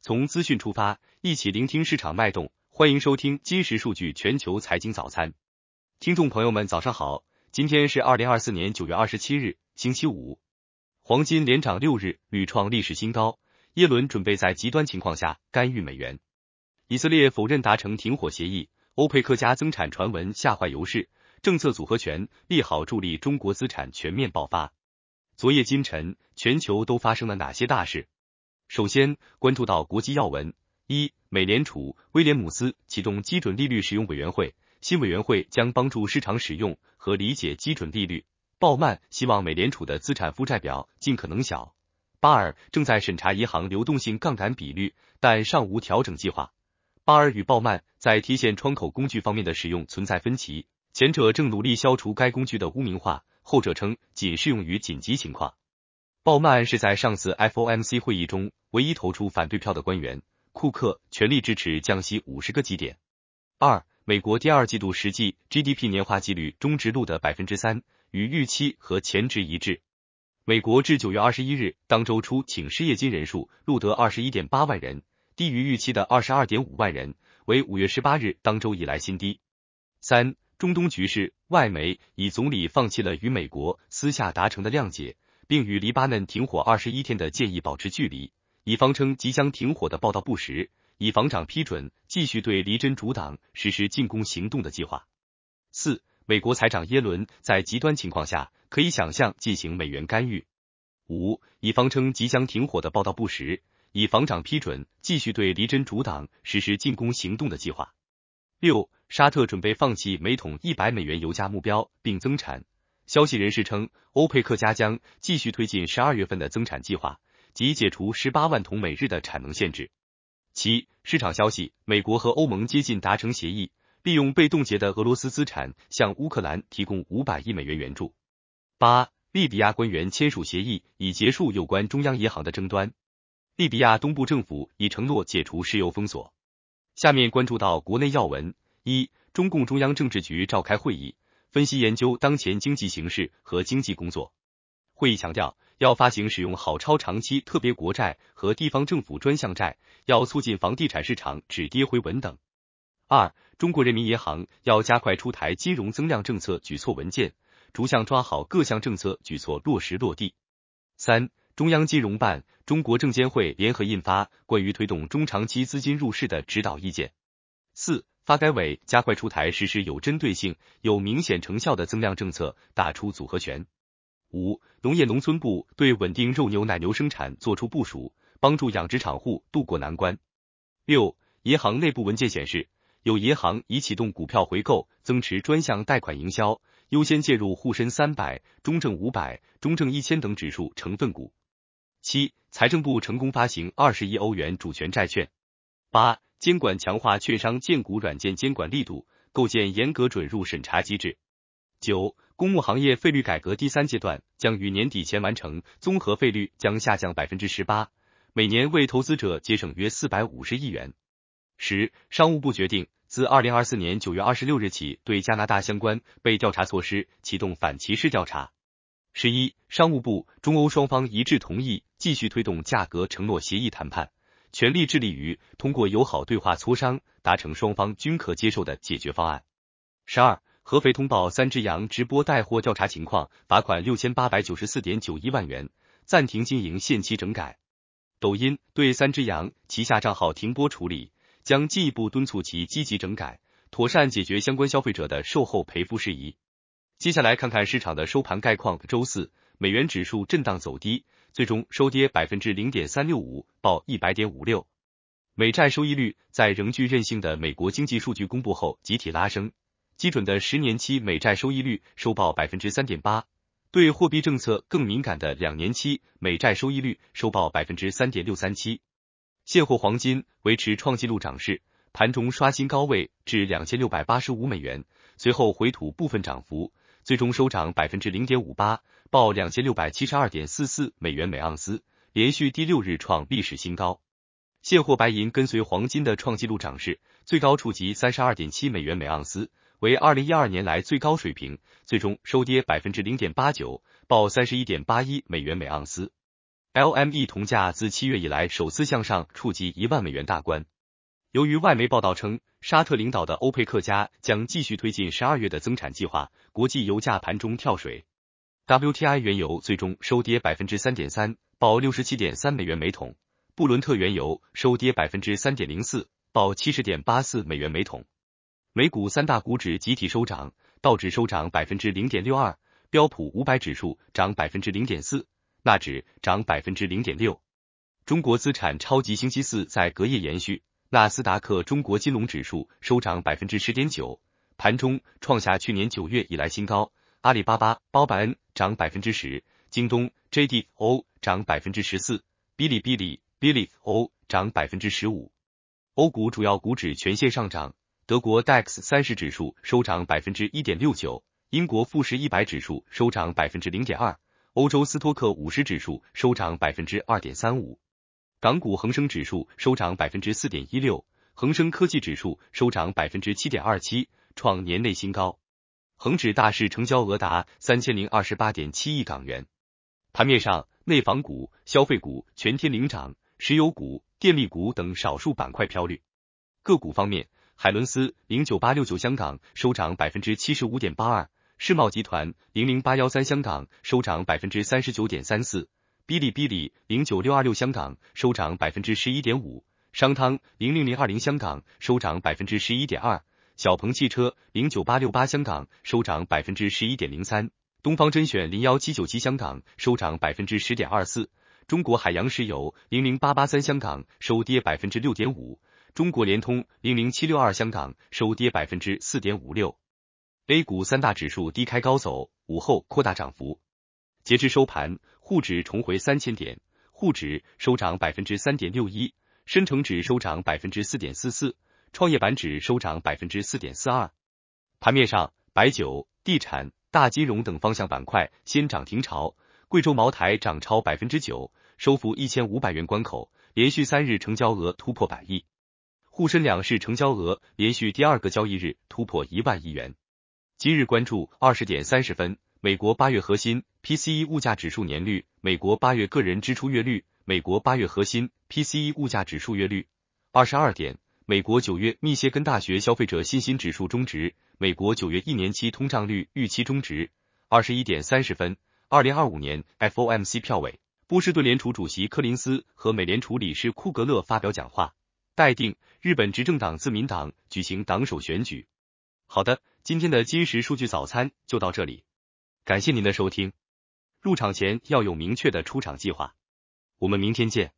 从资讯出发，一起聆听市场脉动。欢迎收听今时数据全球财经早餐。听众朋友们，早上好，今天是2024年9月27日，星期五。黄金连涨6日，屡创历史新高。耶伦准备在极端情况下干预美元。以色列否认达成停火协议。欧佩克加增产传闻吓坏油市，政策组合拳利好助力中国资产全面爆发。昨夜今晨，全球都发生了哪些大事？首先关注到国际要闻。一、美联储威廉姆斯启动基准利率使用委员会，新委员会将帮助市场使用和理解基准利率。鲍曼希望美联储的资产负债表尽可能小。巴尔正在审查银行流动性杠杆比率，但尚无调整计划。巴尔与鲍曼在提现窗口工具方面的使用存在分歧，前者正努力消除该工具的污名化，后者称仅适用于紧急情况。鲍曼是在上次 FOMC 会议中唯一投出反对票的官员，库克全力支持降息50个基点。二、美国第二季度实际 GDP 年化季率中值录的 3%， 与预期和前值一致。美国至9月21日当周初请失业金人数录得 21.8 万人，低于预期的 22.5 万人，为5月18日当周以来新低。三、中东局势，外媒以总理放弃了与美国私下达成的谅解，并与黎巴嫩停火21天的建议保持距离，以防称即将停火的报道不实，以防长批准继续对黎真主党实施进攻行动的计划。四、美国财长耶伦在极端情况下可以想象进行美元干预。五、以防称即将停火的报道不实，以防长批准继续对黎真主党实施进攻行动的计划。六、沙特准备放弃每桶100美元油价目标并增产。消息人士称，欧佩克加将继续推进12月份的增产计划，即解除18万桶每日的产能限制。七、市场消息，美国和欧盟接近达成协议，利用被冻结的俄罗斯资产向乌克兰提供500亿美元援助。八、利比亚官员签署协议，以结束有关中央银行的争端。利比亚东部政府已承诺解除石油封锁。下面关注到国内要闻。一、中共中央政治局召开会议，分析研究当前经济形势和经济工作。会议强调，要发行使用好超长期特别国债和地方政府专项债，要促进房地产市场止跌回稳等。二、中国人民银行要加快出台金融增量政策举措文件，逐项抓好各项政策举措落实落地。三、中央金融办、中国证监会联合印发关于推动中长期资金入市的指导意见。四、发改委加快出台实施有针对性、有明显成效的增量政策，打出组合拳。五、农业农村部对稳定肉牛奶牛生产作出部署，帮助养殖场户渡过难关。六、银行内部文件显示，有银行已启动股票回购、增持专项贷款营销，优先介入沪深300、中证500、中证1000等指数成分股。七、财政部成功发行20亿欧元主权债券。八、监管强化券商荐股软件监管力度，构建严格准入审查机制。九、公募行业费率改革第3阶段将于年底前完成，综合费率将下降 18%， 每年为投资者节省约450亿元。十、商务部决定自2024年9月26日起对加拿大相关被调查措施启动反歧视调查。11、商务部、中欧双方一致同意继续推动价格承诺协议谈判，全力致力于通过友好对话磋商达成双方均可接受的解决方案。12、合肥通报3只羊直播带货调查情况，罚款6894.91万元，暂停经营限期整改。抖音对3只羊旗下账号停播处理，将进一步敦促其积极整改，妥善解决相关消费者的售后赔付事宜。接下来看看市场的收盘概况。周四，美元指数震荡走低，最终收跌 0.365%， 报 100.56。美债收益率在仍具韧性的美国经济数据公布后集体拉升，基准的10年期美债收益率收报 3.8%， 对货币政策更敏感的2年期美债收益率收报 3.637%。现货黄金维持创纪录涨势，盘中刷新高位至2685美元，随后回吐部分涨幅，最终收涨 0.58%， 报 2672.44 美元每盎司，连续第6日创历史新高。现货白银跟随黄金的创纪录涨势，最高触及 32.7 美元每盎司，为2012年来最高水平，最终收跌 0.89%， 报 31.81 美元每盎司。 LME 铜价自7月以来首次向上触及1万美元大关。由于外媒报道称，沙特领导的欧佩克加将继续推进12月的增产计划，国际油价盘中跳水。WTI 原油最终收跌 3.3%， 报 67.3 美元每桶；布伦特原油收跌 3.04%， 报 70.84 美元每桶。美股三大股指集体收涨，道指收涨 0.62%， 标普500指数涨 0.4%， 纳指涨 0.6%。中国资产超级星期四在隔夜延续，纳斯达克中国金融指数收涨 10.9%， 盘中创下去年9月以来新高。阿里巴巴、包百恩涨 10%， 京东、JD.O 涨 14%， 哔哩哔哩、Bilibili 涨 15%。欧股主要股指全线上涨，德国 DAX 30指数收涨 1.69%， 英国富时100指数收涨 0.2%， 欧洲斯托克50指数收涨 2.35%。港股恒生指数收涨 4.16%， 恒生科技指数收涨 7.27%， 创年内新高。恒指大市成交额达 3028.7 亿港元。盘面上，内房股、消费股全天领涨，石油股、电力股等少数板块飘绿。个股方面，海伦斯09869香港收涨 75.82%， 世茂集团00813香港收涨 39.34%， 哔哩哔哩09626香港收涨 11.5%， 商汤00020香港收涨 11.2%， 小鹏汽车09868香港收涨 11.03%， 东方甄选01797香港收涨 10.24%， 中国海洋石油00883香港收跌 6.5%， 中国联通00762香港收跌 4.56%。 A 股三大指数低开高走，午后扩大涨幅。截至收盘，沪指重回3000点，沪指收涨 3.61%， 深成指收涨 4.44%， 创业板指收涨 4.42%。 盘面上，白酒、地产、大金融等方向板块先涨停潮，贵州茅台涨超 9%， 收复1500元关口，连续3日成交额突破100亿。沪深两市成交额连续第2个交易日突破1万亿元。今日关注20点30分，美国8月核心 PCE 物价指数年率，美国8月个人支出月率，美国8月核心 PCE 物价指数月率。22点，美国9月密歇根大学消费者信心指数终值，美国9月1年期通胀率预期终值。21点30分，2025年 FOMC 票委，波士顿联储主席柯林斯和美联储理事库格勒发表讲话。待定，日本执政党自民党举行党首选举。好的，今天的今时数据早餐就到这里，感谢您的收听。入场前要有明确的出场计划。我们明天见。